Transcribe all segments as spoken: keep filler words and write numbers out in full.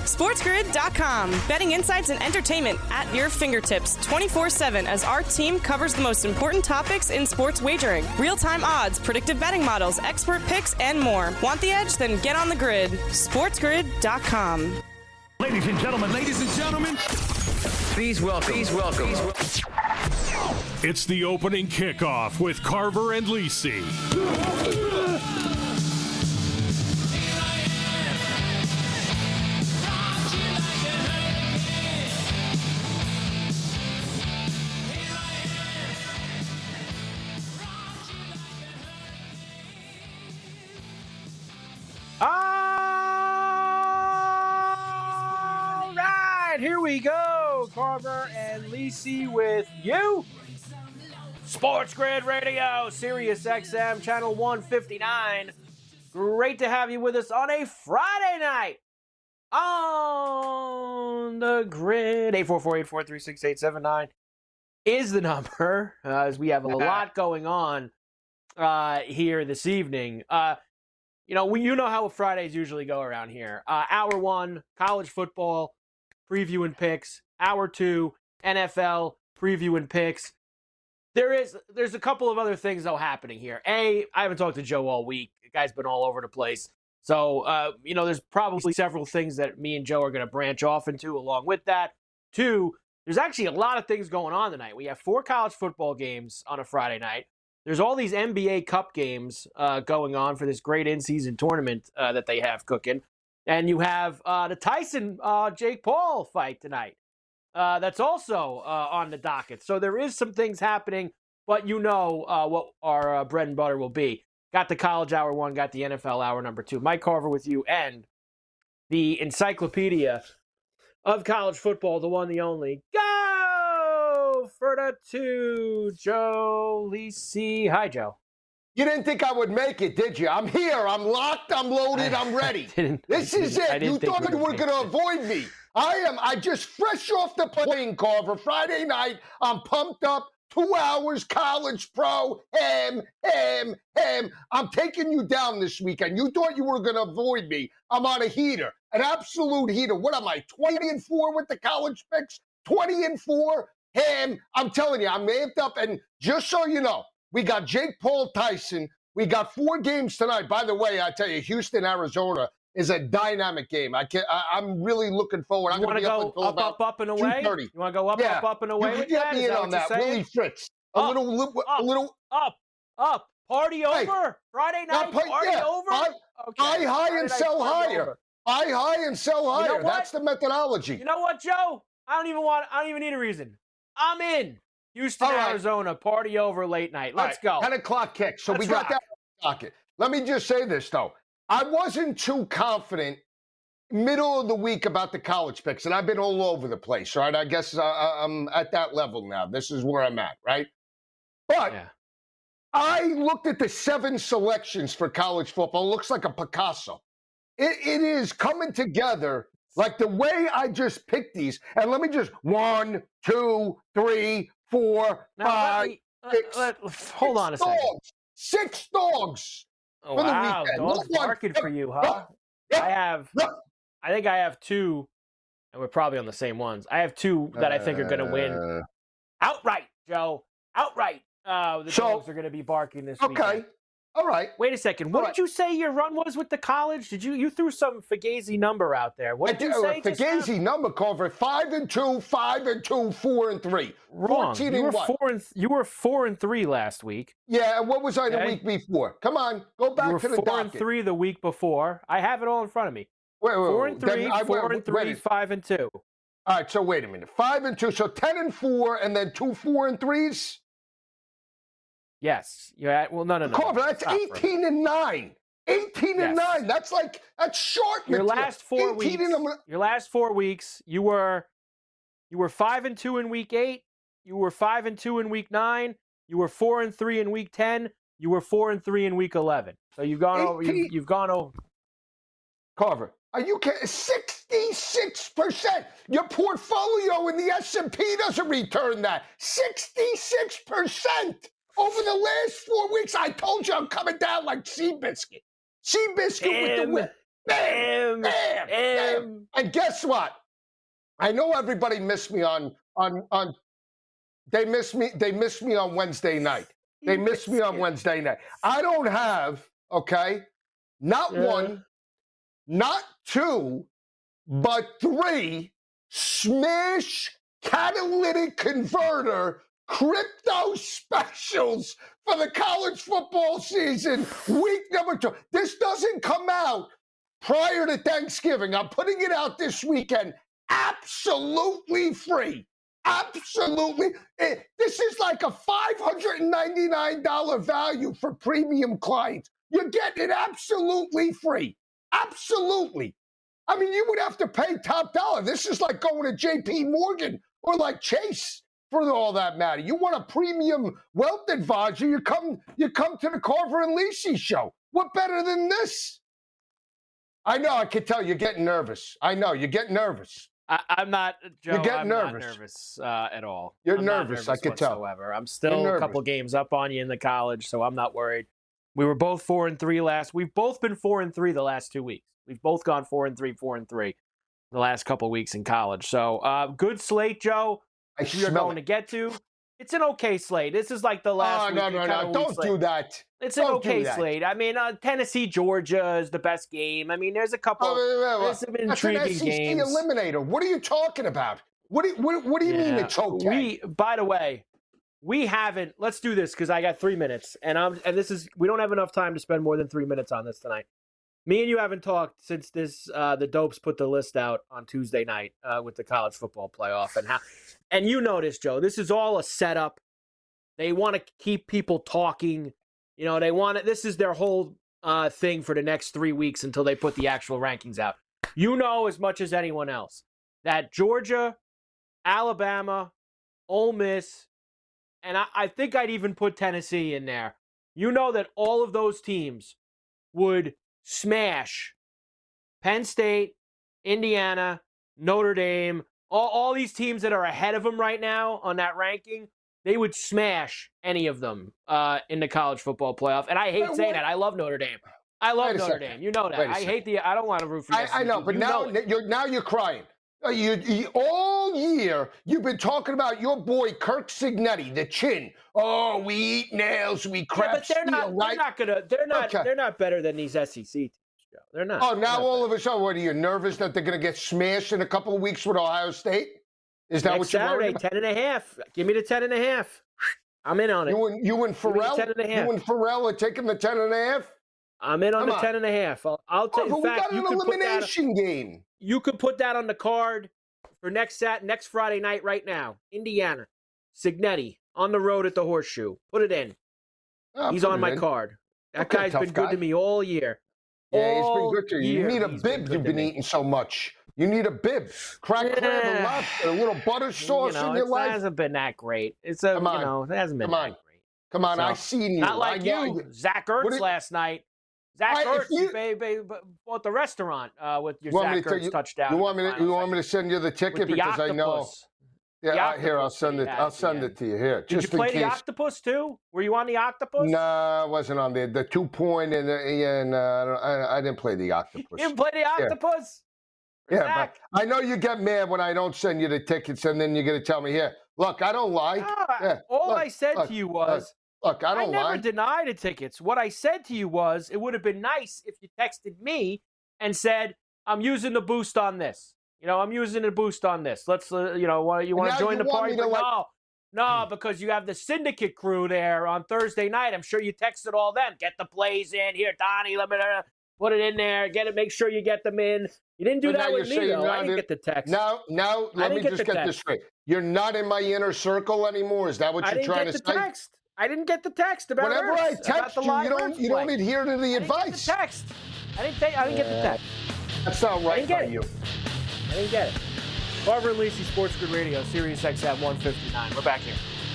SportsGrid dot com. Betting insights and entertainment at your fingertips twenty-four seven as our team covers the most important topics in sports wagering. Real-time odds, predictive betting models, expert picks, and more. Want the edge? Then get on the grid. SportsGrid dot com. Ladies and gentlemen, ladies and gentlemen, please welcome, please welcome. It's the opening kickoff with Carver and Lisi. Here we go, Carver and Lisi with you. Sports Grid Radio, Sirius X M, channel one fifty-nine. Great to have you with us on a Friday night on the grid. eight four four, eight four three, six eight seven nine is the number, uh, as we have a lot going on uh, here this evening. Uh, you know, we, you know how Fridays usually go around here. Uh, hour one, college football preview and picks. Hour two, N F L preview and picks. There is, there's a couple of other things though happening here. A, I haven't talked to Joe all week. The guy's been all over the place. So, uh, you know, there's probably several things that me and Joe are going to branch off into along with that. Two, there's actually a lot of things going on tonight. We have four college football games on a Friday night. There's all these N B A Cup games uh, going on for this great in-season tournament uh, that they have cooking. And you have uh, the Tyson uh, Jake Paul fight tonight. Uh, that's also uh, on the docket. So there is some things happening, but you know uh, what our uh, bread and butter will be. Got the college hour one, got the N F L hour number two. Mike Carver with you, and the encyclopedia of college football, the one, the only. Go for the two, Joe Lisi. Hi, Joe. You didn't think I would make it, did you? I'm here. I'm locked. I'm loaded. I'm ready. This is it. You thought you were going to avoid me. I am. I just fresh off the plane, Carver. Friday night. I'm pumped up. Two hours, college pro, ham, ham, ham. I'm taking you down this weekend. You thought you were going to avoid me. I'm on a heater, an absolute heater. What am I, twenty and four with the college picks? twenty and four, ham. I'm telling you, I'm amped up. And just so you know, we got Jake Paul Tyson. We got four games tonight. By the way, I tell you, Houston, Arizona is a dynamic game. I can I, I'm really looking forward. I'm going to go up, up, up, up, and away? You want to go up, yeah. up, up, and away you with get that? me Is in that on that. Willie Fritz. A up, little, up, a little. Up, up. Party hey, over. Friday night, party yeah, over. Buy, okay. Buy high Friday and sell higher. Over. Buy high and sell higher. You know That's the methodology. You know what, Joe? I don't even want. I don't even need a reason. I'm in. Houston, right. Arizona, party over late night. Let's right. go. ten o'clock kick. So Let's we got rock. that pocket. Let me just say this, though. I wasn't too confident middle of the week about the college picks, and I've been all over the place, right? I guess uh, I'm at that level now. This is where I'm at, right? But yeah. I looked at the seven selections for college football. It looks like a Picasso. It, it is coming together like the way I just picked these. And let me just, one, two, three, four, now, five, me, six, let, let, hold on a dogs. second. Six dogs oh, for the wow, weekend. Dogs barking for you, huh? Yeah. I have, yeah. I think I have two, and we're probably on the same ones. I have two that I think are going to win Uh, outright, Joe. Outright. Uh, the So- dogs are going to be barking this Okay. weekend. All right. Wait a second. What All did right. you say your run was with the college? Did you you threw some Fugazi number out there? What did you say? just now? Fugazi number cover five and two, five and two, four and three. Wrong. fourteen You and were one. four and you were four and three last week. Yeah, and what was I the Okay. week before? Come on, go back You were to the four docket. and three the week before. I have it all in front of me. Wait, wait, Four wait, and then three, I- four wait, and three, wait. five and two. All right, so wait a minute. Five and two, so ten and four, and then two four and threes. Yes. Yeah. Well, no, no, no. Carver, no. that's Stop for a minute. eighteen and nine. Eighteen and Yes. nine. That's like that's short. Your material. last four eighteen weeks. and Your last four weeks, you were you were five and two in week eight. You were five and two in week nine. You were four and three in week ten. You were four and three in week eleven. So you've gone over. eighteen You've, you've gone over. Carver, are you kidding? sixty-six percent. Your portfolio in the S and P doesn't return that. sixty-six percent over the last four weeks. I told you I'm coming down like Seabiscuit. Seabiscuit with the Tim, win. Bam! Bam! Bam! And guess what? I know everybody missed me on on on. They missed me. They missed me on Wednesday night. They missed me on Wednesday night. I don't have okay, not yeah. one, not two, but three smash catalytic converter crypto specials for the college football season, week number two. This doesn't come out prior to Thanksgiving. I'm putting it out this weekend, absolutely free. Absolutely. This is like a five hundred ninety-nine dollars value for premium clients. You're getting it absolutely free. Absolutely. I mean, you would have to pay top dollar. This is like going to J P Morgan or like Chase for all that matter. You want a premium wealth advisor, you come you come to the Carver and Lisi show. What better than this? I know, I can tell you're getting nervous. I know, you're getting nervous. I, I'm not, Joe, you're getting I'm nervous. not nervous uh, at all. You're I'm nervous, nervous, I can tell. Whatsoever. I'm still a couple games up on you in the college, so I'm not worried. We were both four and three last. We've both been four and three the last two weeks. We've both gone four and three, four and three the last couple weeks in college. So uh, good slate, Joe. I we are going it. to get to. It's an okay slate. This is like the last. Oh no, no, no! Don't slate. do that. It's Don't an okay slate. I mean, uh, Tennessee, Georgia is the best game. I mean, there's a couple. Oh, there's some intriguing That's an S E C games. Eliminator. What are you talking about? What do you, what, what do you yeah. mean it's okay? We, by the way, we haven't. Let's do this because I got three minutes, and I'm and this is we don't have enough time to spend more than three minutes on this tonight. Me and you haven't talked since this uh, the Dopes put the list out on Tuesday night uh, with the college football playoff, and how. And you know this, Joe. This is all a setup. They want to keep people talking. You know, they want it. This is their whole uh, thing for the next three weeks until they put the actual rankings out. You know as much as anyone else that Georgia, Alabama, Ole Miss, and I, I think I'd even put Tennessee in there. You know that all of those teams would smash Penn State, Indiana, Notre Dame, all, all these teams that are ahead of them right now on that ranking. They would smash any of them uh, in the college football playoff. And I hate Wait, saying that. I love Notre Dame. I love Notre second. Dame. You know that. I hate the – I don't want to root for you. I, I know, but you now know you're now you're crying. You, you, all year, you've been talking about your boy Kirk Cignetti, the chin. Oh, we eat nails, we crap yeah, but they're steel, not, right? They're not gonna. They're not. Okay. They're not better than these S E C teams. Joe. They're not. Oh, now not all better. of a sudden, what are you nervous that they're going to get smashed in a couple of weeks with Ohio State? Is that Next what you're Saturday, worried about? ten and a half. Give me the ten and a half. I'm in on it. You and you and Pharrell, ten and a half. you and Pharrell are taking the ten and a half. I'm in on Come the on. ten and a half. I'll, I'll take. Oh, in but fact, we you got an could put that. elimination game. You could put that on the card for next sat next Friday night right now. Indiana, Cignetti on the road at the Horseshoe. Put it in. Oh, He's put on it my in. card. That Okay, guy's tough been good guy. to me all year. Yeah, he's all been good to you. You year need a he's bib. been You've good to been me. eating so much. You need a bib. Crack crab Yeah. and lobster, a little butter sauce you know, in your it life. hasn't been that great. It's a, Come on. you know, it hasn't been Come that on. great. Come on, So, I seen you. Not like I know you, Zach Ertz What did- last night. Zach I- if Ertz, you- you baby, bought the restaurant uh, with your You want me Zach to tell Ertz you- touchdown. You in want the me to? final You want me to seconds. send you the ticket With the because I know. octopus. Yeah, The I, here I'll octopus send that it. you I'll had send at the it to you here, Did just you play in the case. octopus too? Were you on the octopus? No, I wasn't on there. The two point and the, and uh, I, don't- I I didn't play the octopus. You didn't play the octopus? Yeah, Zach? but I know you get mad when I don't send you the tickets, and then you're gonna tell me here. Look, I don't lie. No, Yeah, all look, I said look, to you was, Look, I I, don't never lie. denied the tickets. What I said to you was, it would have been nice if you texted me and said, I'm using the boost on this. You know, I'm using the boost on this. Let's, uh, you know, what, you want Now to join you the want party? me to, But like- no, no, because you have the syndicate crew there on Thursday night. I'm sure you texted all them. Get the plays in. Here, Donnie, let me uh, put it in there. Get it. Make sure you get them in. You didn't do But that now with you're me, saying though. now I didn't that- get the text. Now, now, let didn't me get just the get this text. straight. You're not in my inner circle anymore. Is that what I you're didn't trying get to the say? text. I didn't get the text about Whenever Ertz, I about text the you, you live don't Ertz you play. don't adhere to the I didn't advice. get the text. I didn't take. I didn't get the text. That's not right didn't get by it. you. I didn't get it. Carver and Lisi Sports Grid Radio, Sirius X M one fifty-nine. We're back here.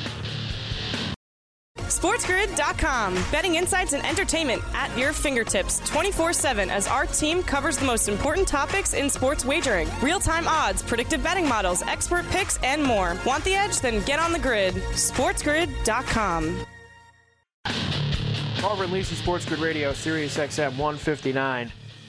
SportsGrid dot com. Betting insights and entertainment at your fingertips twenty-four seven as our team covers the most important topics in sports wagering. Real-time odds, predictive betting models, expert picks, and more. Want the edge? Then get on the grid. SportsGrid dot com. Carver and Lisi Sports Grid Radio, Sirius X M one fifty-nine.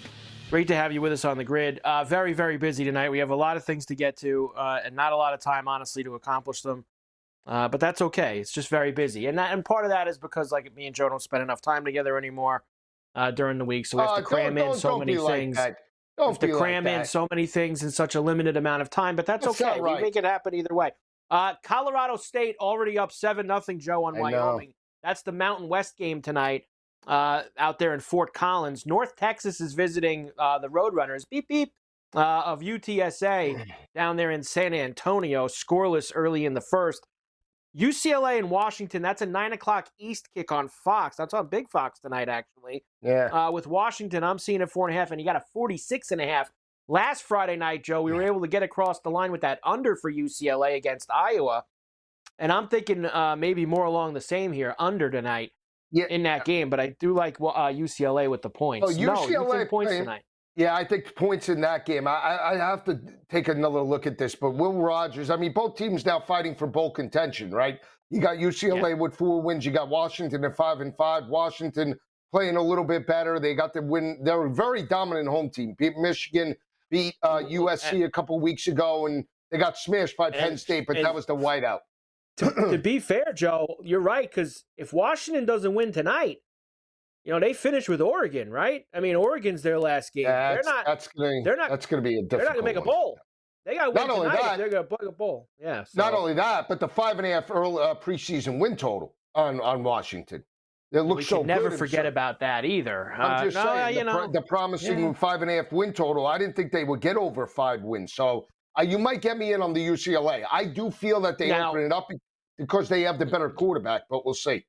Great to have you with us on the grid. Uh, very, very busy tonight. We have a lot of things to get to uh, and not a lot of time, honestly, to accomplish them. Uh, but that's okay. It's just very busy. And that, and part of that is because like me and Joe don't spend enough time together anymore uh, during the week. So we have uh, to cram don't, in don't, so don't many things. Like we have to cram like in so many things in such a limited amount of time. But that's, that's okay. Right. We make it happen either way. Uh, Colorado State already up seven nothing, Joe, on I Wyoming. Know. That's the Mountain West game tonight uh, out there in Fort Collins. North Texas is visiting uh, the Roadrunners, beep, beep, uh, of U T S A down there in San Antonio, scoreless early in the first. U C L A and Washington, that's a nine o'clock East kick on Fox. That's on Big Fox tonight, actually. Yeah. Uh, with Washington, I'm seeing a four and a half, and you got a forty-six and a half. Last Friday night, Joe, we were able to get across the line with that under for U C L A against Iowa. And I'm thinking uh, maybe more along the same here, under tonight yeah. in that game. But I do like uh, U C L A with the points. Oh, U C L A no, you think points playing, tonight. Yeah, I think points in that game. I, I have to take another look at this. But Will Rogers, I mean, both teams now fighting for bowl contention, right? You got U C L A yeah. with four wins. You got Washington at five and five. Washington playing a little bit better. They got the win. They're a very dominant home team. Beat Michigan, beat uh, U S C a couple weeks ago, and they got smashed by Penn State, but that was the whiteout. to, to be fair, Joe, you're right, because if Washington doesn't win tonight, you know, they finish with Oregon, right? I mean, Oregon's their last game. Yeah, they're not. That's gonna. They're not. That's going to be a difficult. They're not going to make a bowl. They got to win not only tonight. That, they're going to book a bowl. Yeah. So. Not only that, but the five and a half early uh, preseason win total on, on Washington. It looks we so can never good forget so, about that either. I'm just uh, saying, no, the, you know, the promising yeah. five and a half win total. I didn't think they would get over five wins. So uh, you might get me in on the U C L A. I do feel that they now, open it up because they have the better quarterback, but we'll see.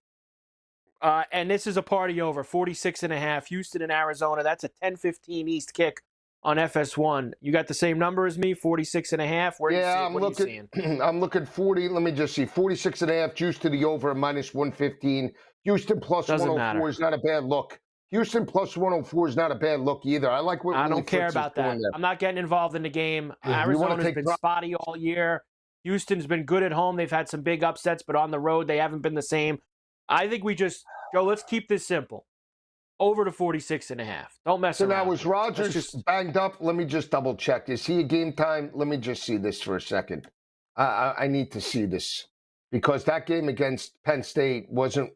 Uh, and this is a party over, forty-six and a half. Houston and Arizona. That's a ten fifteen East kick on F S one. You got the same number as me, forty-six and a half. Where yeah, you see, I'm what looking. Are you seeing? I'm looking forty. Let me just see, forty-six and a half. Juice to the over, minus one fifteen. Houston plus Doesn't one oh four matter. is not a bad look. Houston plus one oh four is not a bad look either. I like what I Willie don't care Fritz about that. there. I'm not getting involved in the game. Yeah, Arizona's been pro- spotty all year. Houston's been good at home. They've had some big upsets, but on the road, they haven't been the same. I think we just, Joe, let's keep this simple. Over to forty-six and a half. Don't mess so around. So now, was Rogers just... banged up? Let me just double check. Is he a game time? Let me just see this for a second. I, I, I need to see this because that game against Penn State wasn't.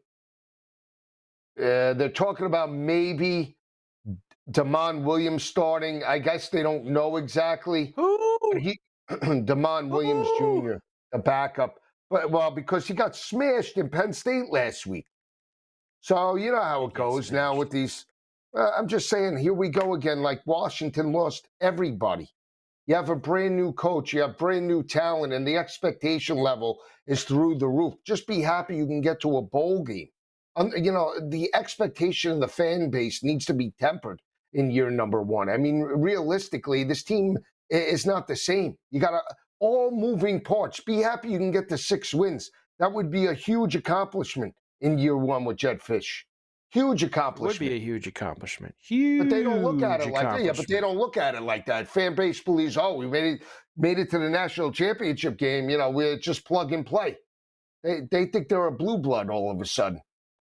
Uh, they're talking about maybe Damon Williams starting. I guess they don't know exactly. Ooh. He, Damon Williams Ooh. Junior, the backup. But, well, because he got smashed in Penn State last week. So you know how it goes now with these. Uh, I'm just saying, here we go again. Like Washington lost everybody. You have a brand new coach. You have brand new talent, and the expectation level is through the roof. Just be happy you can get to a bowl game. Um, you know, the expectation of the fan base needs to be tempered in year number one. I mean, realistically, this team is not the same. You got all moving parts. Be happy you can get to six wins. That would be a huge accomplishment in year one with Jedd Fisch. Huge accomplishment. It would be a huge accomplishment. Huge. But they don't look at it like that. Yeah, but they don't look at it like that. Fan base believes, oh, we made it, made it to the national championship game. You know, we're just plug and play. They they think they're a blue blood all of a sudden.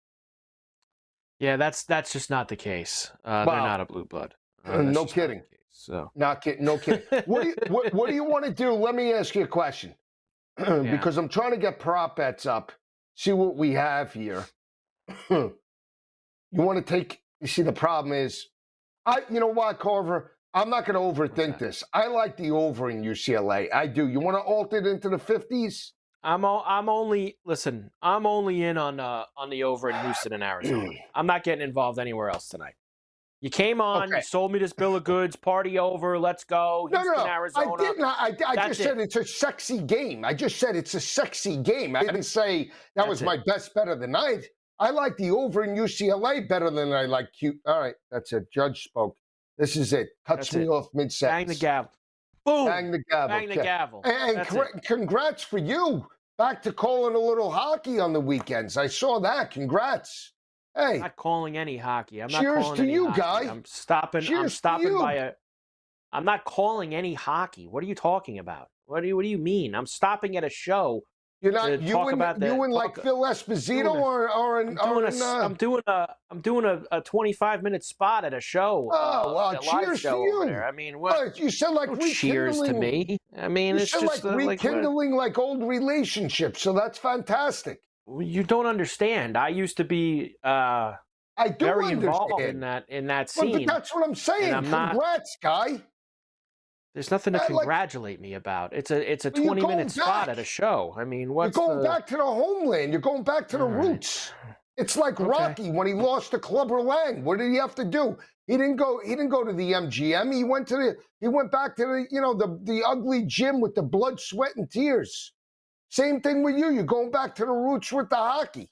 Yeah, that's that's just not the case. Uh, wow. They're not a blue blood. Uh, no kidding. Not so not kidding. No kidding. what, do you, what, what do you want to do? Let me ask you a question, because I'm trying to get prop bets up. See what we have here. You want to take? You see, the problem is, I. You know what, Carver? I'm not going to overthink this. I like the over in U C L A. I do. You want to alter it into the fifties? I'm all, I'm only listen. I'm only in on uh, on the over in Houston and Arizona. I'm not getting involved anywhere else tonight. You came on, okay. You sold me this bill of goods. Party over. Let's go. No, Houston, no, no. Arizona. I didn't. I, I just it. said it's a sexy game. I just said it's a sexy game. I didn't say that That's was it. my best bet of the night. I like the over in U C L A better than I like Q. All right, that's it. Judge spoke. This is it. Cuts that's me it. off mid-sentence. Bang the gavel. Boom. Bang the gavel. Bang the gavel. And, and cr- congrats for you. Back to calling a little hockey on the weekends. I saw that. Congrats. Hey. I'm not calling any hockey. I'm not cheers calling to any you, hockey. guy. I'm stopping. Cheers I'm stopping to you. by a. I'm not calling any hockey. What are you talking about? What do you What do you mean? I'm stopping at a show You're not to you talk and about the, you and like talk, Phil Esposito doing a- or or an, I'm doing or a, an, uh, I'm doing a I'm doing a, a twenty-five minute spot at a show. Oh, uh, well, a live cheers show to you. over there. I mean, what? Well, you sound like no cheers to rekindling. me. I mean, You it's sound just like uh, like what- rekindling like old relationships. So that's fantastic. you don't understand. I used to be uh, I do very understand. involved in that in that Well, scene. but that's what I'm saying. I'm not- Congrats, guy. There's nothing to Uh, like- congratulate me about. It's a it's a Well, you're twenty going minute spot back. at a show. I mean, what's You're going the, back to the homeland. You're going back to the All right. roots. It's like Okay. Rocky when he lost to Clubber Lang. What did he have to do? He didn't go. He didn't go to the M G M. He went to the. He went back to the. You know the the ugly gym with the blood, sweat, and tears. Same thing with you. You're going back to the roots with the hockey.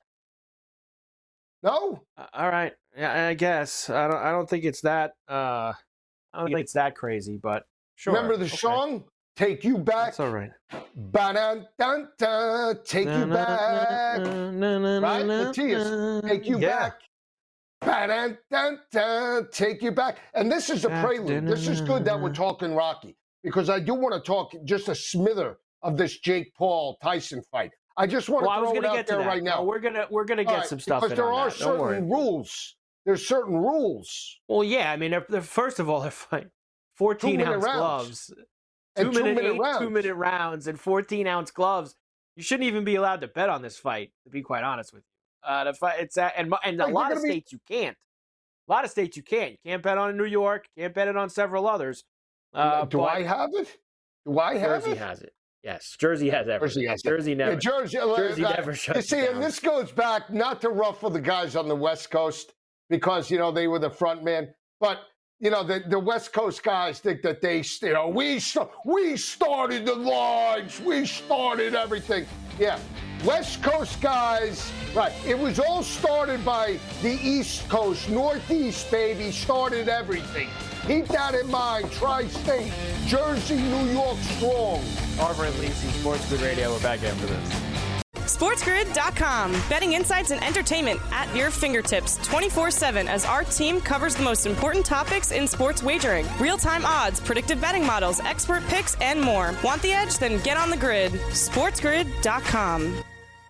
No. Uh, all right. Yeah, I guess. I don't I don't think it's that uh I don't think it's that crazy, but sure. Remember the Okay. song "Take You Back"? That's all right. Ba-dun-dun-dun, take you back. Right, Matthias, take you Yeah. back. Ba-dun-dun-dun, take you back. And this is a Back, prelude. This is good that we're talking Rocky because I do want to talk just a smither of this Jake Paul Tyson fight. I just want Well, I to was throw it gonna out get to there that. right now. No, we're gonna we're gonna get All right, some stuff because in there on are that. Don't worry. certain rules. There's certain rules. Well, yeah, I mean, they're, they're, first of all, they're fine. fourteen Two-minute ounce rounds. gloves, And two minute, two-minute eight rounds. two minute rounds, and fourteen ounce gloves. You shouldn't even be allowed to bet on this fight. To be quite honest with you, uh, the fight it's at, and and a Like, lot they're of gonna be- states you can't. A lot of states you can't. You can't bet on it in New York. Can't bet it on several others. Uh, Do but I have it? Do I have Jersey it? has it. Yes, Jersey has everything. Jersey has it. Jersey never. Yeah, Jersey, uh, Jersey uh, never shuts You see, you and down. this goes back not to ruffle the guys on the West Coast because you know they were the front man, but you know the, the West Coast guys think that they, you know, we st- we started the lines, we started everything. Yeah, West Coast guys, right? It was all started by the East Coast, Northeast, baby, started everything. Keep that in mind. Tri-State, Jersey, New York, strong. Carver and Lacey, Sports Good Radio. We're back after this. SportsGrid dot com. Betting insights and entertainment at your fingertips twenty-four seven as our team covers the most important topics in sports wagering. Real-time odds, predictive betting models, expert picks, and more. Want the edge? Then get on the grid. SportsGrid dot com.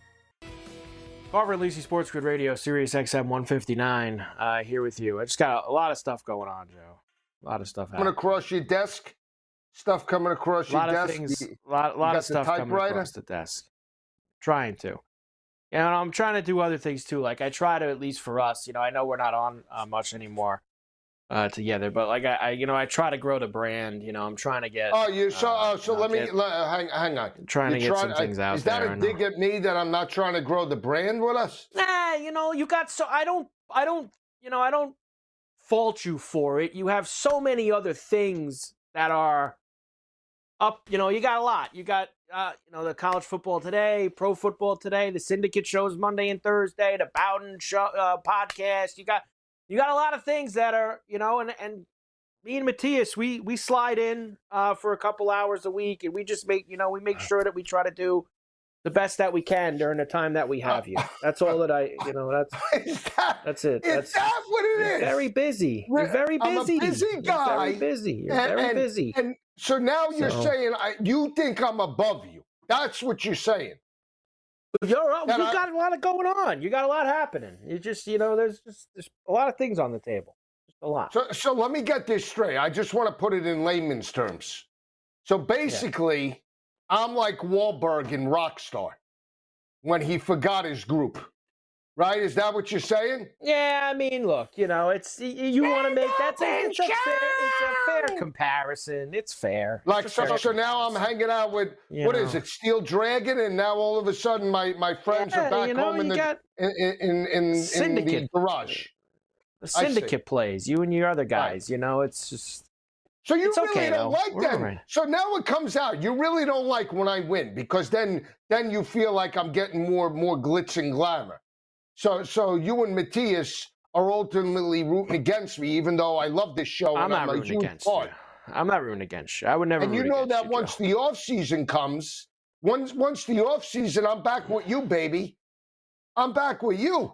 Carver and Lacey, Sports Grid Radio, Sirius X M one fifty-nine, uh, here with you. I just got a, a lot of stuff going on, Joe. A lot of stuff Coming happening. across your desk, stuff coming across A your lot of desk. things, You- a lot, lot got of the stuff coming typewriter? across the desk. Trying to. And I'm trying to do other things too. Like I try to, at least for us, you know, I know we're not on uh, much anymore uh, together, but like I, I, you know, I try to grow the brand. You know, I'm trying to get. Oh, you so uh, oh, so you know, let me get- let, hang hang on. trying to You get try- some things out Is that there. a and- dig at me that I'm not trying to grow the brand with us? Nah, you know, you got so I don't I don't you know, I don't fault you for it. You have so many other things that are up, you know, you got a lot. You got uh, you know, the college football today, pro football today, the syndicate shows Monday and Thursday, the Bowden show uh, podcast. You got you got a lot of things that are, you know, and and me and Matthias, we we slide in uh, for a couple hours a week, and we just make, you know, we make sure that we try to do the best that we can during the time that we have you. That's all that I, you know, that's Is that that's it. is That's that what it you're is? very busy. You're very I'm a busy. busy You're guy. very busy. You're And- very and- busy. And so now you're So- saying I, you think I'm above you. That's what you're saying. You're up. You and I- got a lot of going on. You got a lot happening. You just, you know, there's just there's a lot of things on the table. Just a lot. So so let me get this straight. I just want to put it in layman's terms. So basically, I'm like Wahlberg in Rockstar when he forgot his group. Right? Is that what you're saying? Yeah, I mean, look, you know, it's you, you want to make that's a, it's a fair, it's a fair comparison. It's fair. Like It's a so, fair so now I'm comparison. hanging out with You what is know. it, Steel Dragon, and now all of a sudden my, my friends Yeah, are back you know, home in you the got in in, in, in the Syndicate. garage. the I see. syndicate plays. You and your other guys. You know, it's just. So you It's really okay, don't though. like We're that. all right. So now it comes out. You really don't like when I win because then then you feel like I'm getting more more glitz and glamour. So so you and Matthias are ultimately rooting against me, even though I love this show. I'm and not I'm a rooting huge against part. you. I'm not rooting against you. I would never. And you root know against that you, once Joe. the off season comes, once once the off season, I'm back with you, baby. I'm back with you.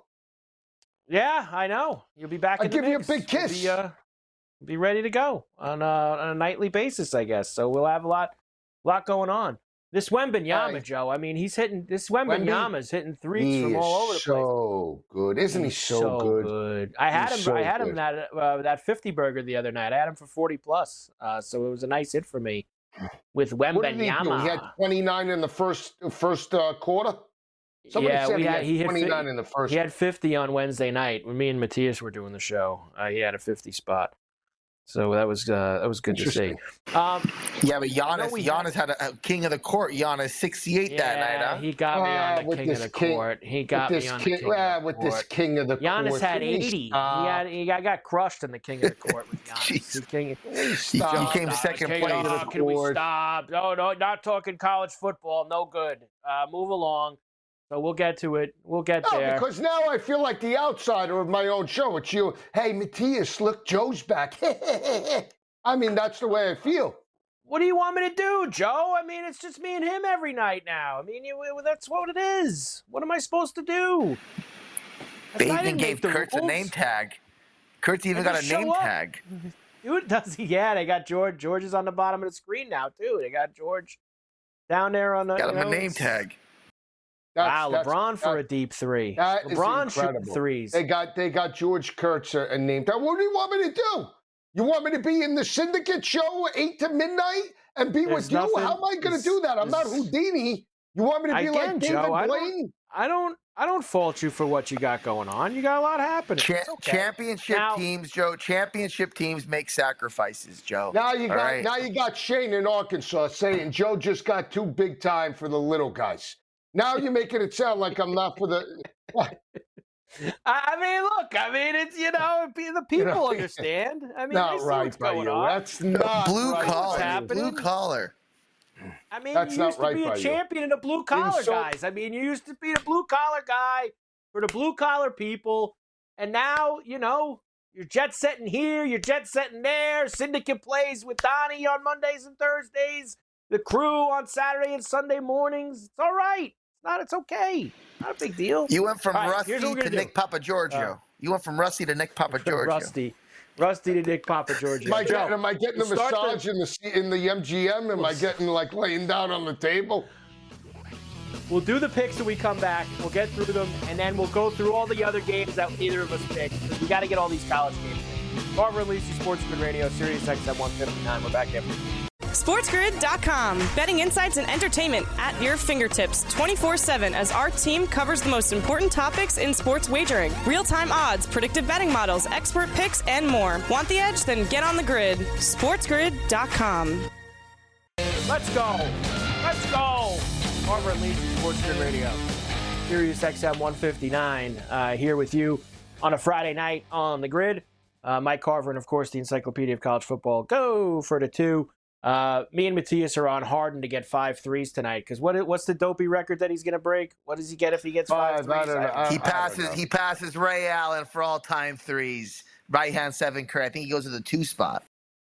Yeah, I know. You'll be back. I'll in the give you a mix. big You'll kiss. Be, uh, be ready to go on a, on a nightly basis, I guess. So we'll have a lot, lot going on. This Wembanyama, I, Joe. I mean, he's hitting. This Wembanyama's hitting threes from all over the so place. So good, isn't he's he? So, so good. good. I had he's him. So I had good. him that uh, that fifty burger the other night. I had him for forty plus. Uh, so it was a nice hit for me with Wembanyama. What did he do? He had twenty-nine in the first first uh, quarter. Somebody yeah, said we he had, had he twenty-nine hit, in the first. He had fifty on Wednesday night when me and Matthias were doing the show. Uh, he had a fifty spot. So that was uh, that was good to see. Um, yeah, but Giannis, Giannis had a, a king of the court. Giannis sixty-eight yeah, that night, huh? he got me uh, on the king of the king, court. He got me on king, the king uh, of the with court. this king of the Giannis court. Giannis had eighty. He had he got, got crushed in the king of the court with Giannis. he, king, he, he came second place. Oh, can we stop? No, no, not talking college football. No good. Uh, move along. So we'll get to it. We'll get no, there. Because now I feel like the outsider of my own show. It's you. Hey, Matthias, look, Joe's back. I mean, that's the way I feel. What do you want me to do, Joe? I mean, it's just me and him every night now. I mean, you, that's what it is. What am I supposed to do? They even gave Kurtz rules. a name tag. Kurtz even got a name up. tag. Dude, does he? Yeah, they got George. George is on the bottom of the screen now, too. They got George down there on the. Got him you know, a name tag. That's, wow, that's, LeBron for that, a deep three. That LeBron shooting threes. They got they got George Kurtz a name tag. What do you want me to do? You want me to be in the Syndicate show eight to midnight and be There's with you? nothing, How am I going to do that? I'm not Houdini. You want me to be again, like David Joe, I Blaine? Don't, I don't. I don't fault you for what you got going on. You got a lot happening. Cha- okay. Championship now, teams, Joe. Championship teams make sacrifices, Joe. Now you got right? now you got Shane in Arkansas saying Joe just got too big time for the little guys. Now you're making it sound like I'm not for the. I mean, look. I mean, it's you know, the people you know, understand. I mean, not they see right what's by going you. on. That's not blue right collar. Blue collar. I mean, That's you used not to right be a champion you. in the blue collar so... guys. I mean, you used to be the blue collar guy for the blue collar people, and now you know you're jet setting here, you're jet setting there. Syndicate plays with Donnie on Mondays and Thursdays. The crew on Saturday and Sunday mornings. It's all right. Not, it's okay. Not a big deal. You went from right, Rusty to do. Nick Papagiorgio. Uh, you went from Rusty to Nick Papagiorgio. Rusty. Rusty to Nick Papagiorgio. Am I getting, am I getting we'll the massage the, in the in the M G M? Am we'll, I getting like laying down on the table? We'll do the picks when we come back. We'll get through them, and then we'll go through all the other games that neither of us picked. We got to get all these college games. Carver and Lisi, Sports Grid Radio, Sirius X M one fifty-nine. We're back after. SportsGrid dot com. Betting insights and entertainment at your fingertips twenty-four seven as our team covers the most important topics in sports wagering. Real-time odds, predictive betting models, expert picks, and more. Want the edge? Then get on the grid. SportsGrid dot com. Let's go. Let's go. Carver and Lisi, Sports Grid Radio. Sirius X M one fifty-nine uh, here with you on a Friday night on the grid. Uh, Mike Carver and, of course, the Encyclopedia of College Football. Go for the two. Uh, me and Matthias are on Harden to get five threes tonight. Because what what's the dopey record that he's going to break? What does he get if he gets five, five threes? I, he passes. He passes Ray Allen for all time threes. Right hand seven career. I think he goes to the two spot.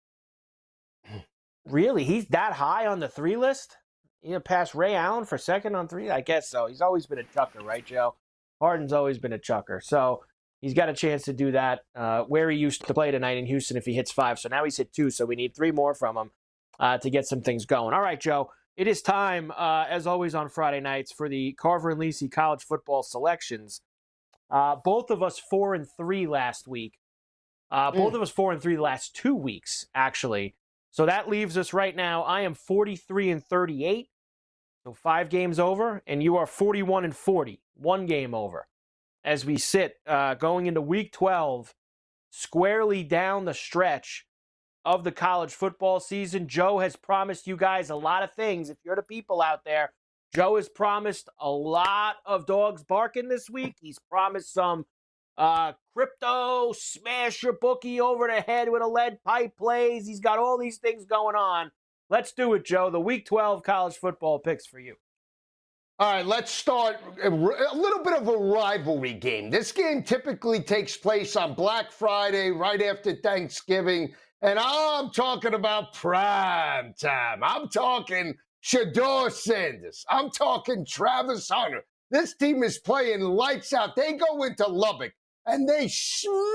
Really, he's that high on the three list? You know, pass Ray Allen for second on three? I guess so. He's always been a chucker, right, Joe? Harden's always been a chucker. So he's got a chance to do that uh, where he used to play tonight in Houston if he hits five. So now he's hit two, so we need three more from him uh, to get some things going. All right, Joe, it is time, uh, as always on Friday nights, for the Carver and Lisi college football selections. Uh, both of us four and three last week. Uh, both mm. of us four and three the last two weeks, actually. So that leaves us right now. I am forty-three and thirty-eight, so five games over, and you are forty-one and forty, one game over. As we sit uh, going into week twelve, squarely down the stretch of the college football season. Joe has promised you guys a lot of things. If you're the people out there, Joe has promised a lot of dogs barking this week. He's promised some uh, crypto, smash your bookie over the head with a lead pipe plays. He's got all these things going on. Let's do it, Joe. The week twelve college football picks for you. All right, let's start a, a little bit of a rivalry game. This game typically takes place on Black Friday, right after Thanksgiving, and I'm talking about prime time. I'm talking Shedeur Sanders. I'm talking Travis Hunter. This team is playing lights out. They go into Lubbock, and they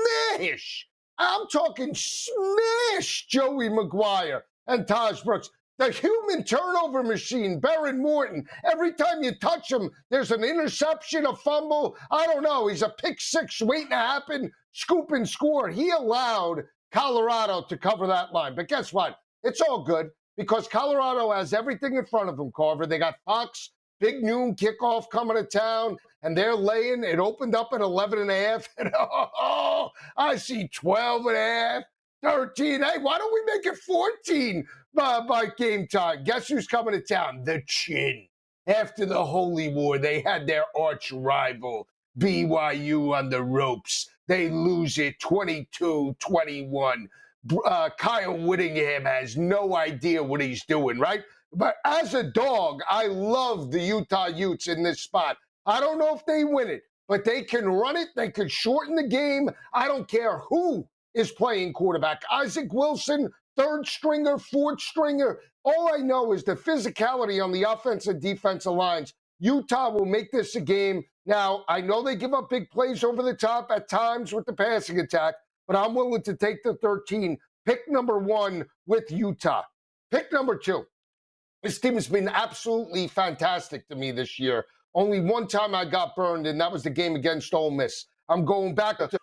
smash. I'm talking smash Joey Maguire and Taj Brooks. The human turnover machine, Behren Morton. Every time you touch him, there's an interception, a fumble. I don't know. He's a pick six waiting to happen. Scoop and score. He allowed Colorado to cover that line. But guess what? It's all good because Colorado has everything in front of them, Carver. They got Fox, big noon kickoff coming to town, and they're laying. It opened up at eleven and a half. And oh, I see twelve and a half, thirteen. Hey, why don't we make it fourteen? By, by game time. Guess who's coming to town? The Chin. After the Holy War, they had their arch rival, B Y U, on the ropes. They lose it twenty-two twenty-one. Uh, Kyle Whittingham has no idea what he's doing, right? But as a dog, I love the Utah Utes in this spot. I don't know if they win it, but they can run it. They could shorten the game. I don't care who is playing quarterback. Isaac Wilson, third stringer, fourth stringer. All I know is the physicality on the offensive and defensive lines. Utah will make this a game. Now, I know they give up big plays over the top at times with the passing attack, but I'm willing to take the thirteen. Pick number one with Utah. Pick number two. This team has been absolutely fantastic to me this year. Only one time I got burned, and that was the game against Ole Miss. I'm going back to,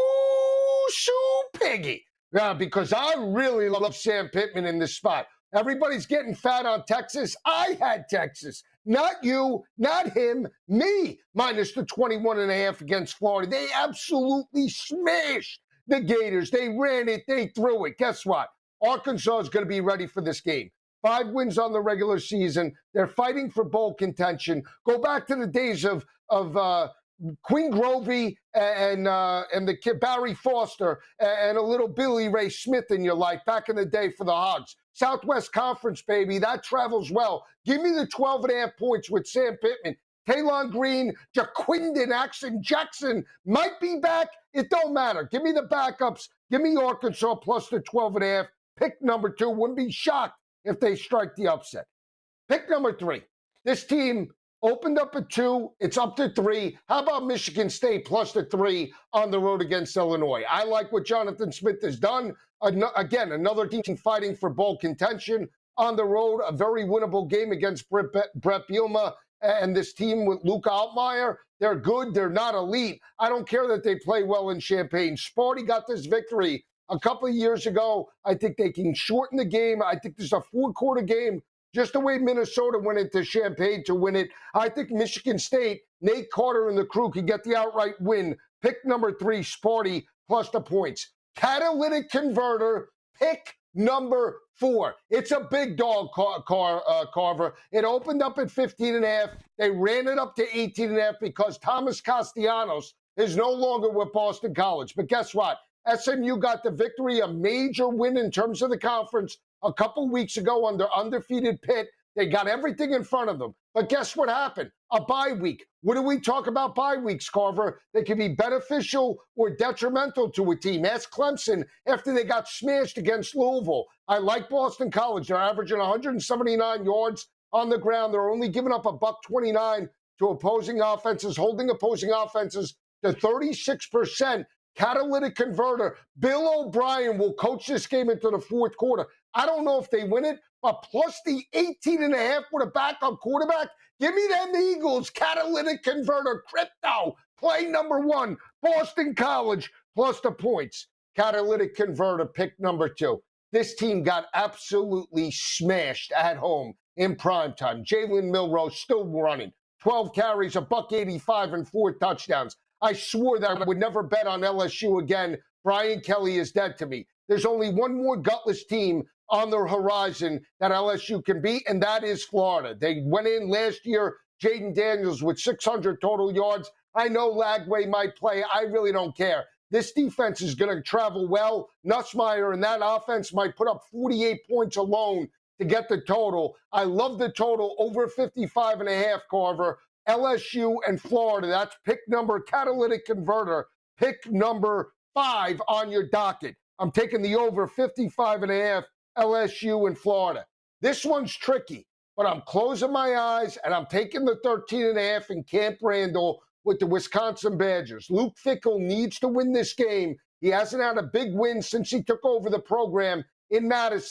ooh, shoo, piggy. Yeah, because I really love Sam Pittman in this spot. Everybody's getting fat on Texas. I had Texas. Not you, not him, me, minus the twenty-one and a half against Florida. They absolutely smashed the Gators. They ran it. They threw it. Guess what? Arkansas is going to be ready for this game. Five wins on the regular season. They're fighting for bowl contention. Go back to the days of, of uh, Quinn Grovey and uh, and the kid Barry Foster and a little Billy Ray Smith in your life back in the day for the Hogs. Southwest Conference, baby, that travels well. Give me the twelve and a half points with Sam Pittman. Taylon Green, Jaquindon Action Jackson might be back. It don't matter. Give me the backups. Give me Arkansas plus the twelve and a half. Pick number two. Wouldn't be shocked if they strike the upset. Pick number three. This team opened up at two. It's up to three. How about Michigan State plus the three on the road against Illinois? I like what Jonathan Smith has done. Again, another team fighting for bowl contention on the road. A very winnable game against Brett, Brett Bielema and this team with Luke Altmaier. They're good. They're not elite. I don't care that they play well in Champaign. Sparty got this victory a couple of years ago. I think they can shorten the game. I think this is a four-quarter game, just the way Minnesota went into Champaign to win it. I think Michigan State, Nate Carter and the crew can get the outright win. Pick number three, Sparty, plus the points. Catalytic converter, pick number four. It's a big dog, car, car, uh, Carver. It opened up at fifteen and a half. They ran it up to eighteen and a half because Thomas Castellanos is no longer with Boston College. But guess what? S M U got the victory, a major win in terms of the conference a couple weeks ago under undefeated Pitt. They got everything in front of them. But guess what happened? A bye week. What do we talk about bye weeks, Carver? They can be beneficial or detrimental to a team. Ask Clemson after they got smashed against Louisville. I like Boston College. They're averaging one hundred seventy-nine yards on the ground. They're only giving up a buck twenty-nine to opposing offenses, holding opposing offenses to thirty-six percent. Catalytic converter. Bill O'Brien will coach this game into the fourth quarter. I don't know if they win it, but plus the eighteen and a half with a backup quarterback. Give me them Eagles. Catalytic converter. Crypto. Play number one. Boston College plus the points. Catalytic converter. Pick number two. This team got absolutely smashed at home in primetime. Jalen Milroe still running. twelve carries, a buck eighty-five, and four touchdowns. I swore that I would never bet on L S U again. Brian Kelly is dead to me. There's only one more gutless team on the horizon that L S U can beat, and that is Florida. They went in last year, Jaden Daniels with six hundred total yards. I know Lagway might play. I really don't care. This defense is going to travel well. Nussmeier and that offense might put up forty-eight points alone to get the total. I love the total over fifty-five and a half, Carver. L S U and Florida. That's pick number, catalytic converter. Pick number five on your docket. I'm taking the over fifty-five and a half, L S U and Florida. This one's tricky, but I'm closing my eyes and I'm taking the thirteen and a half in Camp Randall with the Wisconsin Badgers. Luke Fickell needs to win this game. He hasn't had a big win since he took over the program in Madison.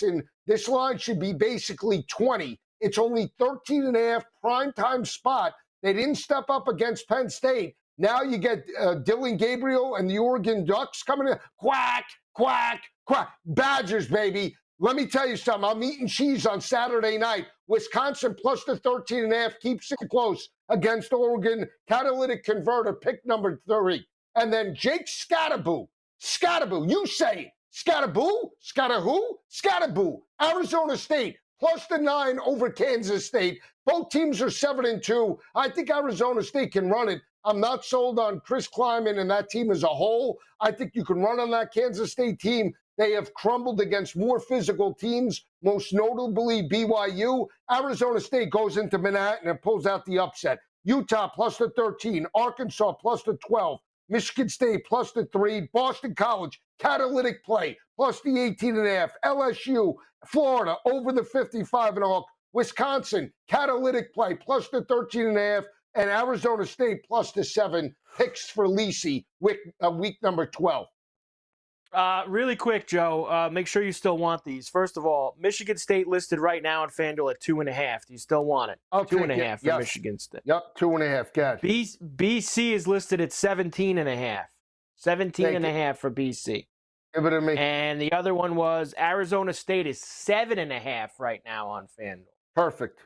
This line should be basically twenty. It's only thirteen and a half primetime spot. They didn't step up against Penn State. Now you get uh, Dylan Gabriel and the Oregon Ducks coming in. Quack, quack, quack. Badgers, baby. Let me tell you something. I'm eating cheese on Saturday night. Wisconsin plus the thirteen and a half keeps it close against Oregon. Catalytic converter, pick number three. And then Jake Scattaboo. Scattaboo, you say it. Scattaboo? Scattahoo? Scattaboo. Arizona State plus the nine over Kansas State. Both teams are seven and two. I think Arizona State can run it. I'm not sold on Chris Kleiman and that team as a whole. I think you can run on that Kansas State team. They have crumbled against more physical teams, most notably B Y U. Arizona State goes into Manhattan and pulls out the upset. Utah plus the thirteen. Arkansas plus the twelve. Michigan State plus the three. Boston College, catalytic play, plus the eighteen and a half. L S U, Florida, over the fifty-five and a half. Wisconsin, catalytic play, plus the thirteen and a half. And Arizona State plus the seven. Picks for Lisi, week, uh, week number twelve. Uh, really quick, Joe, uh, make sure you still want these. First of all, Michigan State listed right now on FanDuel at two and a half. Do you still want it? I'll two and a it. half for Yes. Michigan State. Yep, two and a half. Got B- BC is listed at seventeen and a half. seventeen Thank and a you. half for B C. Give it to me. And the other one was Arizona State is seven and a half right now on FanDuel. Perfect.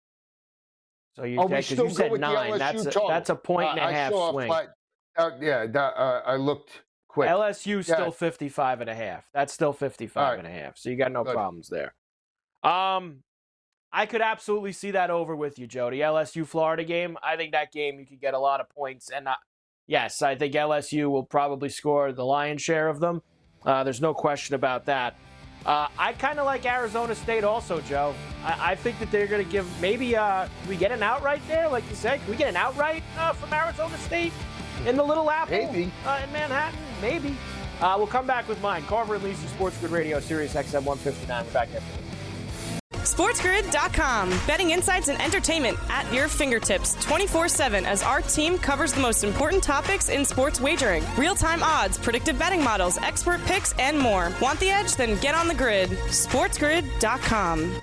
So you, Are we because still you good said with the nine. L S U That's a, total? that's a point and Uh, a I half saw a swing. flat- uh, yeah, that, uh, I looked quick. L S U still Yeah. fifty-five and a half. That's still fifty-five All right. and a half. So you got no Good. problems there. Um, I could absolutely see that over with you, Joe. The L S U Florida game. I think that game you could get a lot of points. And uh, yes, I think L S U will probably score the lion's share of them. Uh, there's no question about that. Uh, I kind of like Arizona State also, Joe. I, I think that they're going to give maybe uh, can we get an outright there, like you said? Can we get an outright uh, from Arizona State in the Little Apple Maybe. Uh, in Manhattan? Maybe. Uh, we'll come back with mine. Carver and Lisa, Sports Grid Radio, Sirius X M one fifty-nine. We're back after this. SportsGrid dot com. Betting insights and entertainment at your fingertips twenty-four seven as our team covers the most important topics in sports wagering. Real-time odds, predictive betting models, expert picks, and more. Want the edge? Then get on the grid. SportsGrid dot com.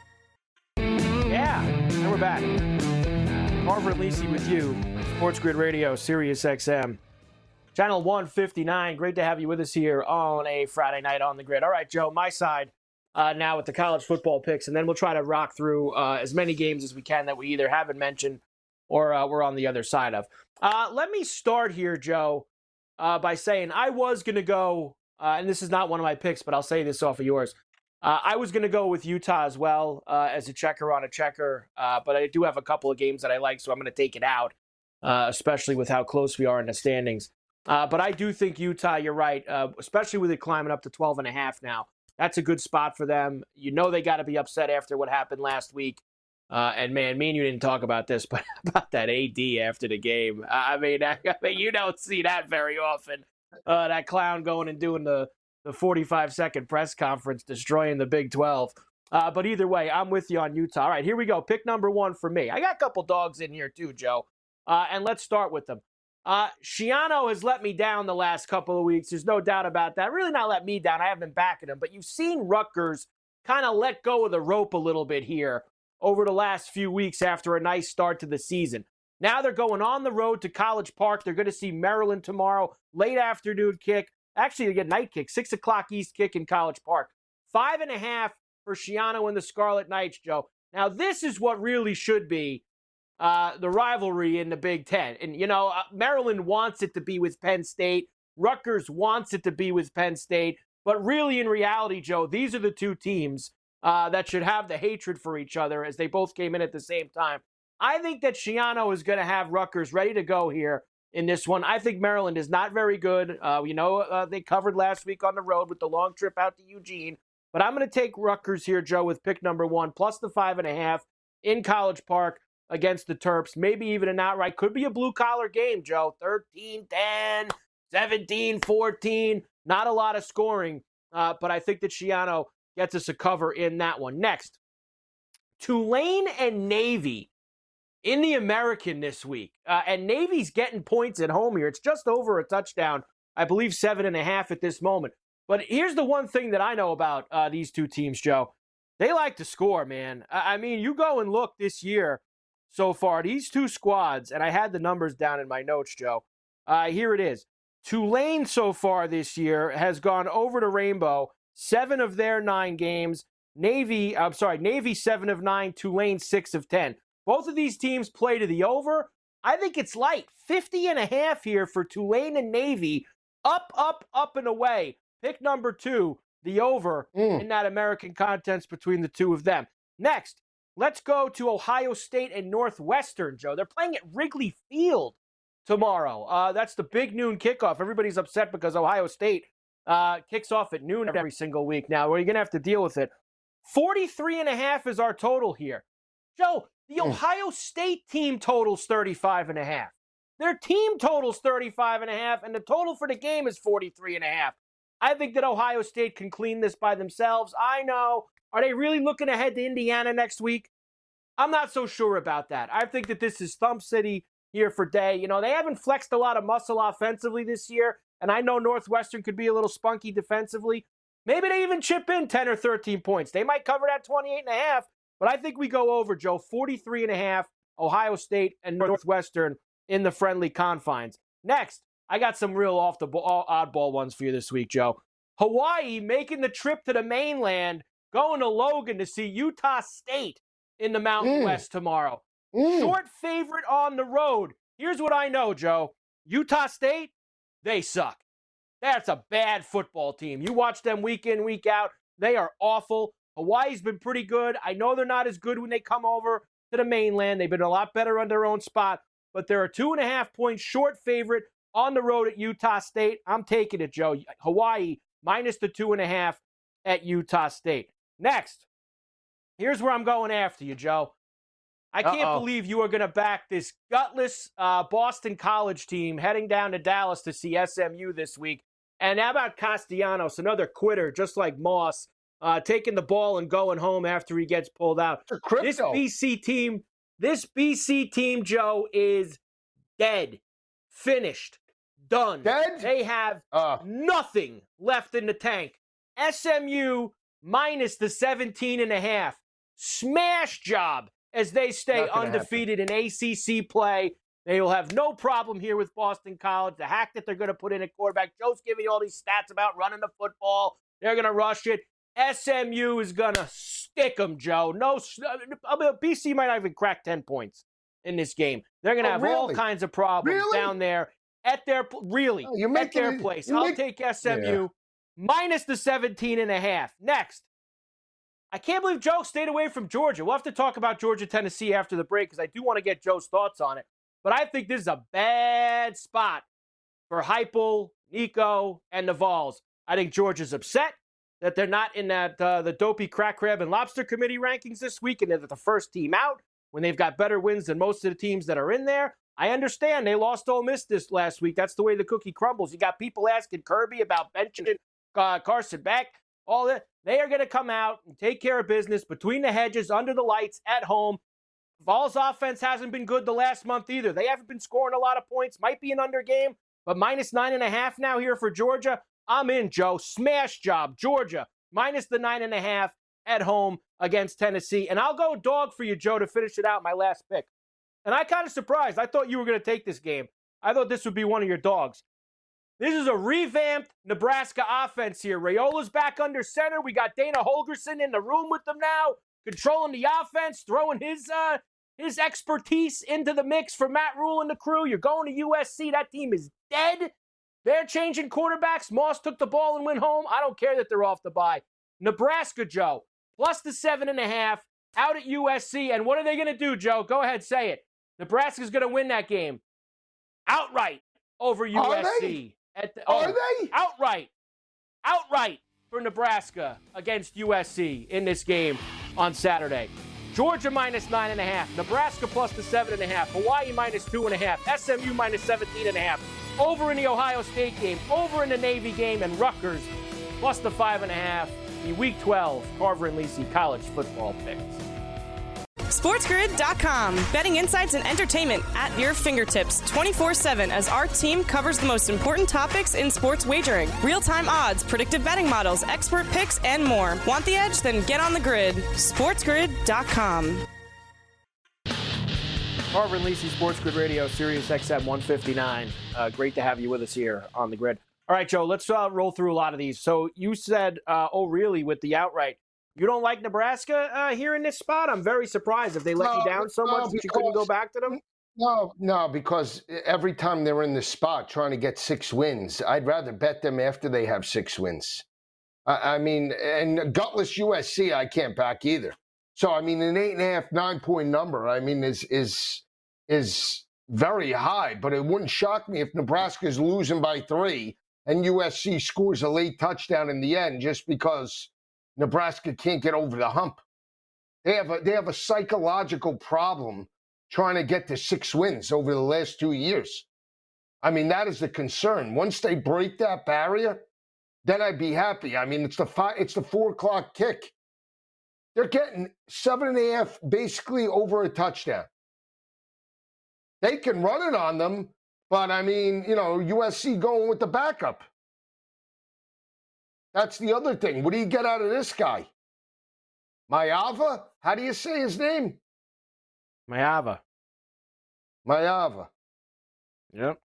Yeah, and we're back. Carver and Lisi with you. Sports Grid Radio, Sirius X M. Channel one fifty-nine. Great to have you with us here on a Friday night on the grid. All right, Joe, my side. Uh, now with the college football picks, and then we'll try to rock through uh, as many games as we can that we either haven't mentioned or uh, we're on the other side of. Uh, let me start here, Joe, uh, by saying I was going to go, uh, and this is not one of my picks, but I'll say this off of yours. Uh, I was going to go with Utah as well uh, as a checker on a checker, uh, but I do have a couple of games that I like, so I'm going to take it out, uh, especially with how close we are in the standings. Uh, but I do think Utah, you're right, uh, especially with it climbing up to twelve and a half now. That's a good spot for them. You know they got to be upset after what happened last week. Uh, and, man, me and you didn't talk about this, but about that A D after the game. I mean, I, I mean you don't see that very often. Uh, that clown going and doing the, the forty-five second press conference, destroying the Big twelve. Uh, but either way, I'm with you on Utah. All right, here we go. Pick number one for me. I got a couple dogs in here too, Joe. Uh, and let's start with them. Uh, Schiano has let me down the last couple of weeks. There's no doubt about that. Really not let me down. I haven't been backing him. But you've seen Rutgers kind of let go of the rope a little bit here over the last few weeks after a nice start to the season. Now they're going on the road to College Park. They're going to see Maryland tomorrow. Late afternoon kick. Actually, they get night kick. six o'clock East kick in College Park. Five and a half for Schiano and the Scarlet Knights, Joe. Now this is what really should be Uh, the rivalry in the Big Ten. And, you know, uh, Maryland wants it to be with Penn State. Rutgers wants it to be with Penn State. But really, in reality, Joe, these are the two teams uh, that should have the hatred for each other as they both came in at the same time. I think that Schiano is going to have Rutgers ready to go here in this one. I think Maryland is not very good. Uh, you know, uh, they covered last week on the road with the long trip out to Eugene. But I'm going to take Rutgers here, Joe, with pick number one, plus the five and a half in College Park against the Terps, maybe even an outright. Could be a blue-collar game, Joe. thirteen ten, seventeen fourteen. Not a lot of scoring, uh, but I think that Schiano gets us a cover in that one. Next, Tulane and Navy in the American this week. Uh, and Navy's getting points at home here. It's just over a touchdown. I believe seven and a half at this moment. But here's the one thing that I know about uh, these two teams, Joe. they like to score, man. I mean, you go and look this year so far, these two squads, and I had the numbers down in my notes, Joe. Uh, here it is. Tulane so far this year has gone over to Rainbow, seven of their nine games. Navy, I'm sorry, Navy seven of nine, Tulane six of ten. Both of these teams play to the over. I think it's light. fifty and a half here for Tulane and Navy. Up, up, up and away. Pick number two, the over mm. in that American contest between the two of them. Next, let's go to Ohio State and Northwestern, Joe. They're playing at Wrigley Field tomorrow. Uh, that's the big noon kickoff. Everybody's upset because Ohio State uh, kicks off at noon every single week now. Well, you're going to have to deal with it. forty-three and a half is our total here. Joe, the mm. Ohio State team totals thirty-five and a half. Their team totals thirty-five and a half, and the total for the game is forty-three and a half. I think that Ohio State can clean this by themselves. I know. Are they really looking ahead to Indiana next week? I'm not so sure about that. I think that this is Thumb City here for Day. You know, they haven't flexed a lot of muscle offensively this year, and I know Northwestern could be a little spunky defensively. Maybe they even chip in ten or thirteen points. They might cover that twenty-eight and a half, but I think we go over, Joe, forty-three and a half, Ohio State and Northwestern in the friendly confines. Next, I got some real off the ball, oddball ones for you this week, Joe. Hawaii making the trip to the mainland, going to Logan to see Utah State in the Mountain mm. West tomorrow. Mm. Short favorite on the road. Here's what I know, Joe. Utah State, they suck. That's a bad football team. You watch them week in, week out. They are awful. Hawaii's been pretty good. I know they're not as good when they come over to the mainland. They've been a lot better on their own spot. But they're a two and a half point short favorite on the road at Utah State. I'm taking it, Joe. Hawaii minus the two and a half at Utah State. Next, here's where I'm going after you, Joe. I can't Uh-oh. believe you are going to back this gutless uh, Boston College team heading down to Dallas to see S M U this week. And how about Castellanos, another quitter, just like Moss, uh, taking the ball and going home after he gets pulled out. This B C team, this B C team, Joe, is dead, finished, done. Dead? They have uh. nothing left in the tank. S M U minus the seventeen and a half. Smash job as they stay undefeated happen. in A C C play. They will have no problem here with Boston College. The hack that they're going to put in at quarterback. Joe's giving you all these stats about running the football. They're going to rush it. S M U is going to stick them, Joe. No, I mean, B C might not even crack ten points in this game. They're going to oh, have really? all kinds of problems really? down there at their really oh, you're at their it, place. I'll make, take S M U yeah. minus the seventeen and a half. Next. I can't believe Joe stayed away from Georgia. We'll have to talk about Georgia, Tennessee after the break because I do want to get Joe's thoughts on it. But I think this is a bad spot for Heupel, Nico, and the Vols. I think Georgia's upset that they're not in that uh, the dopey crack crab and lobster committee rankings this week, and they're the first team out when they've got better wins than most of the teams that are in there. I understand they lost Ole Miss this last week. That's the way the cookie crumbles. You got people asking Kirby about benching uh, Carson Beck. All that. They are going to come out and take care of business between the hedges, under the lights, at home. Vols offense hasn't been good the last month either. They haven't been scoring a lot of points. Might be an under game, but minus nine and a half now here for Georgia. I'm in, Joe. Smash job. Georgia, minus the nine and a half at home against Tennessee. And I'll go dog for you, Joe, to finish it out, my last pick. And I kind of surprised. I thought you were going to take this game. I thought this would be one of your dogs. This is a revamped Nebraska offense here. Raiola's back under center. We got Dana Holgorsen in the room with them now, controlling the offense, throwing his uh, his expertise into the mix for Matt Rule and the crew. You're going to U S C. That team is dead. They're changing quarterbacks. Moss took the ball and went home. I don't care that they're off the bye. Nebraska, Joe, plus the seven and a half out at U S C. And what are they going to do, Joe? Go ahead, say it. Nebraska's going to win that game outright over U S C. At the, oh, Are they? Outright. Outright for Nebraska against U S C in this game on Saturday. Georgia minus nine and a half. Nebraska plus the seven and a half. Hawaii minus two and a half. S M U minus seventeen and a half. Over in the Ohio State game. Over in the Navy game. And Rutgers plus the five and a half. The Week twelve Carver and Lisi college football picks. SportsGrid dot com. Betting insights and entertainment at your fingertips twenty-four seven as our team covers the most important topics in sports wagering. Real-time odds, predictive betting models, expert picks, and more. Want the edge? Then get on the grid. SportsGrid dot com. Carver and Lisi, Sports Grid Radio, Sirius X M one fifty-nine. Uh, great to have you with us here on the grid. All right, Joe, let's uh, roll through a lot of these. So you said, uh, oh, really, with the outright. You don't like Nebraska uh, here in this spot? I'm very surprised if they let no, you down so much no, that you couldn't go back to them. No, no, because every time they're in this spot trying to get six wins, I'd rather bet them after they have six wins. I, I mean, and gutless U S C, I can't back either. So, I mean, an eight and a half, nine point number, I mean, is is is very high. But it wouldn't shock me if Nebraska is losing by three and U S C scores a late touchdown in the end just because Nebraska can't get over the hump. They have a they have a psychological problem trying to get to six wins over the last two years. I mean, that is the concern. Once they break that barrier, then I'd be happy. I mean, it's the five, it's the four o'clock kick. They're getting seven and a half, basically over a touchdown. They can run it on them, but I mean, you know, U S C going with the backup. That's the other thing. What do you get out of this guy? Mayava? How do you say his name? Mayava. Mayava. Yep.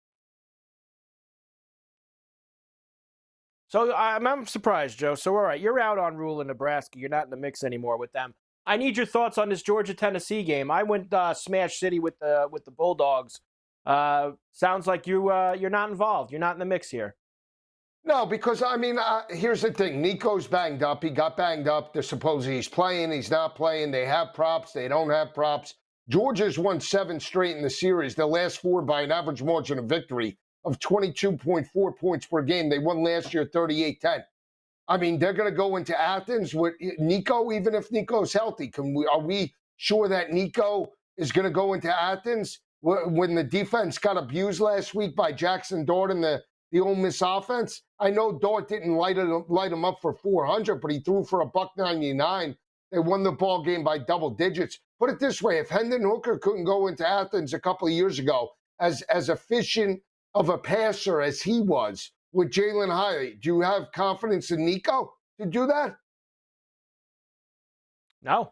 So I'm, I'm surprised, Joe. So, all right, you're out on Rule in Nebraska. You're not in the mix anymore with them. I need your thoughts on this Georgia-Tennessee game. I went uh, Smash City with the with the Bulldogs. Uh, sounds like you uh, you're not involved. You're not in the mix here. No, because I mean, uh, here's the thing. Nico's banged up. He got banged up. They're supposing he's playing. He's not playing. They have props. They don't have props. Georgia's won seven straight in the series. Their last four by an average margin of victory of twenty-two point four points per game. They won last year thirty-eight ten. I mean, they're going to go into Athens with Nico, even if Nico's healthy. Can we, are we sure that Nico is going to go into Athens when the defense got abused last week by Jackson Dart and the, the Ole Miss offense? I know Dart didn't light, it, light him up for four hundred, but he threw for a buck ninety-nine. They won the ball game by double digits. Put it this way, if Hendon Hooker couldn't go into Athens a couple of years ago as, as efficient of a passer as he was with Jalen Hyatt, do you have confidence in Nico to do that? No.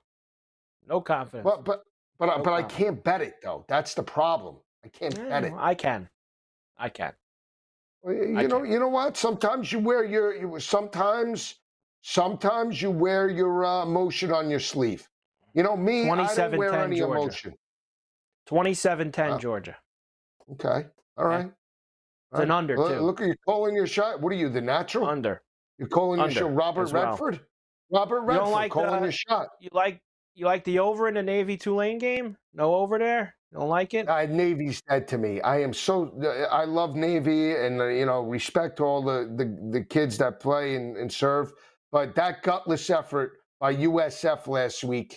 No confidence. But but but, no but confidence. I can't bet it, though. That's the problem. I can't yeah, bet it. I can. I can. Well, you I know, can. you know what? Sometimes you wear your you, sometimes sometimes you wear your uh, emotion on your sleeve. You know, me, I don't wear any Georgia. emotion. twenty-seven ten uh, Georgia. Okay. All right. Yeah. It's an under, look, too. Look, are you calling your shot? What are you, the natural? Under. You're calling under your shot Robert well. Redford? Robert Redford you don't like calling the, your shot. You like you like the over in the Navy Tulane game? No over there? You don't like it? Uh, Navy's dead to me. I am so I love Navy and uh, you know, respect all the, the, the kids that play and, and serve. But that gutless effort by U S F last week,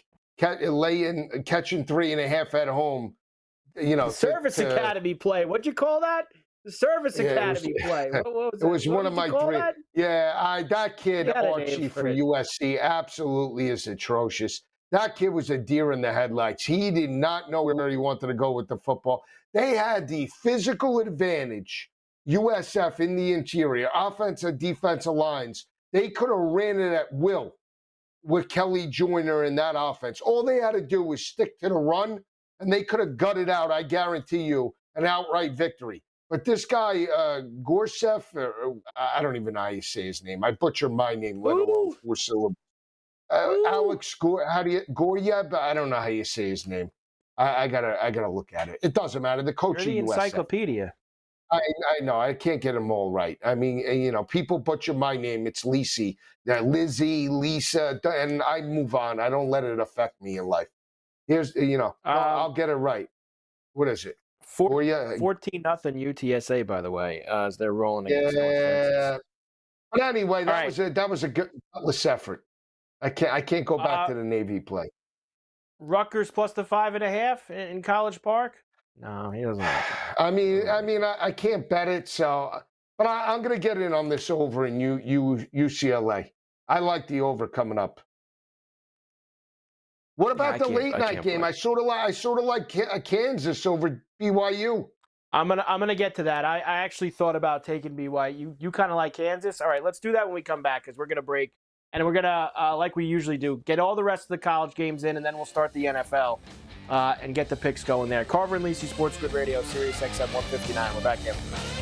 laying catching three and a half at home, you know, the Service to, Academy play. What'd you call that? The Service yeah, Academy it was, play. What, what was it was what one of my three. That? Yeah, I that kid Archie for, for U S C absolutely is atrocious. That kid was a deer in the headlights. He did not know where he wanted to go with the football. They had the physical advantage, U S F in the interior, offensive, defensive lines. They could have ran it at will with Kelly Joyner in that offense. All they had to do was stick to the run, and they could have gutted out, I guarantee you, an outright victory. But this guy, uh, Gorsef, or, I don't even know how you say his name. I butcher my name, let alone four syllables. Uh, Alex Gore, how do you Goryeb? I don't know how you say his name. I, I gotta, I gotta look at it. It doesn't matter. The coach You're the of U S F. encyclopedia. I, I know. I can't get them all right. I mean, you know, people butcher my name. It's Lisi, uh, Lizzie, Lisa, and I move on. I don't let it affect me in life. Here's, you know, um, I'll get it right. What is it? Four, fourteen nothing U T S A, by the way, uh, as they're rolling against Yeah. But anyway, that right. was a that was a good effort. I can't I can't go back uh, to the Navy play. Rutgers plus the five and a half in, in College Park. No, he doesn't. Like it. I mean, I mean, I, I can't bet it. So, but I, I'm going to get in on this over in U, U, U C L A. I like the over coming up. What about yeah, the late night game? I sort of like I sort of like Kansas over B Y U. I'm gonna I'm gonna get to that. I, I actually thought about taking B Y U. You you kind of like Kansas. All right, let's do that when we come back because we're gonna break and we're gonna uh, like we usually do get all the rest of the college games in and then we'll start the N F L uh, and get the picks going there. Carver and Lisi, Sports Grid Radio, Sirius X M one fifty-nine. We're back after that.